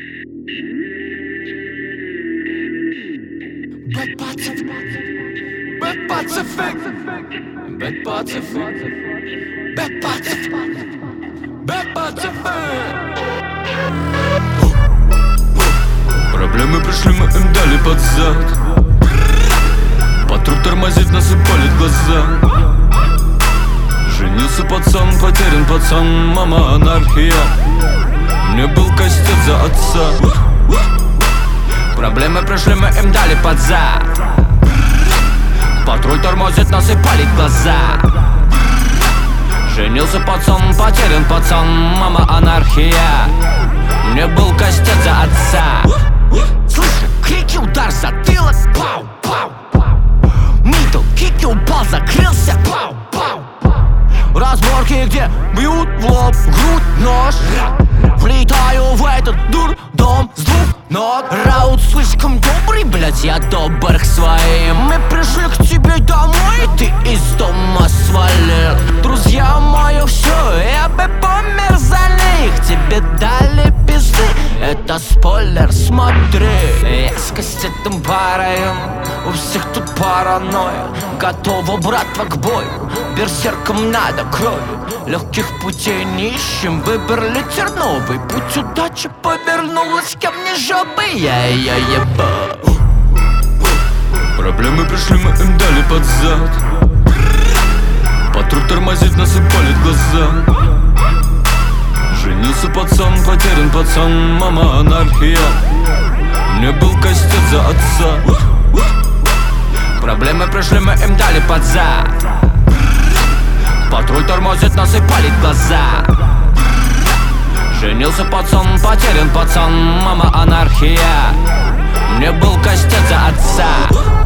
Bad Pacific, Bad Pacific, Bad Pacific, Bad Pacific. Проблемы пришли, мы им дали под зад. Патруль тормозит, нас и палит глаза. Женился пацан, потерян пацан, мама анархия. Мне был кастет за отца. Проблемы пришли, мы им дали под зад. Патруль тормозит, нас и палит глаза. Женился пацан, потерян пацан, мама анархия. Мне был кастет за отца. Слышу крики, удар, затылок, пау, пау. Мидл, кики, упал, закрылся, пау, пау. Разборки, где бьют в лоб, грудь, нож. Влетаю в этот дурдом с двух ног. Раут слишком добрый, блять, я добр к своим. Мы пришли к тебе домой, и ты из дома свалил. Друзья мои, все, я бы помер за них. Тебе дали пизды, это спойлер, смотри. Я с кастетом по району, у всех тут паранойя. Готова, братва, к бою, берсеркам надо кровью. Легких путей не ищем, выбрали терновый путь. Удача повернулась ко мне жопой, я ее ебал. Проблемы пришли, мы им дали под зад. Патруль тормозит, нас и палит глаза. Женился пацан, потерян пацан, мама анархия. Мне был кастет за отца. Проблемы пришли, мы им дали под зад. Патруль тормозит, нас и палит глаза. Женился пацан, потерян пацан, мама анархия. Мне был кастет за отца.